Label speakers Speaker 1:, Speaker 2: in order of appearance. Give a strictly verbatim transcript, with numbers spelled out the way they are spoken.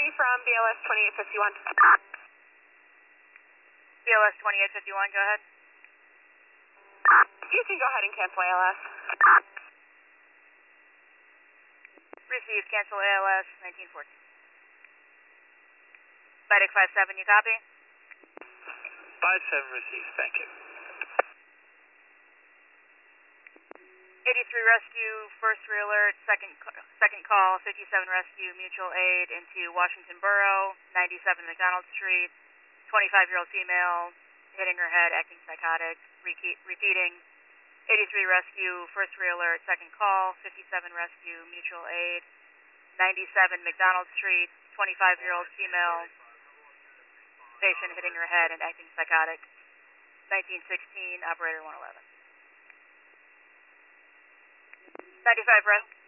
Speaker 1: three from B L S twenty-eight fifty-one.
Speaker 2: B L S twenty-eight fifty-one, go ahead.
Speaker 1: You can go ahead and cancel A L S.
Speaker 2: Received, cancel A L S nineteen fourteen. Medic five seven, you copy?
Speaker 3: five seven received, thank you.
Speaker 2: eighty-three Rescue, first re-alert, second, second call, fifty-seven Rescue, mutual aid into Washington Borough, ninety-seven McDonald Street, twenty-five-year-old female, hitting her head, acting psychotic, repeat, repeating. eighty-three Rescue, first re-alert, second call, fifty-seven Rescue, mutual aid, ninety-seven McDonald Street, twenty-five-year-old female, patient hitting her head and acting psychotic, nineteen sixteen, operator one eleven. ninety-five Rescue.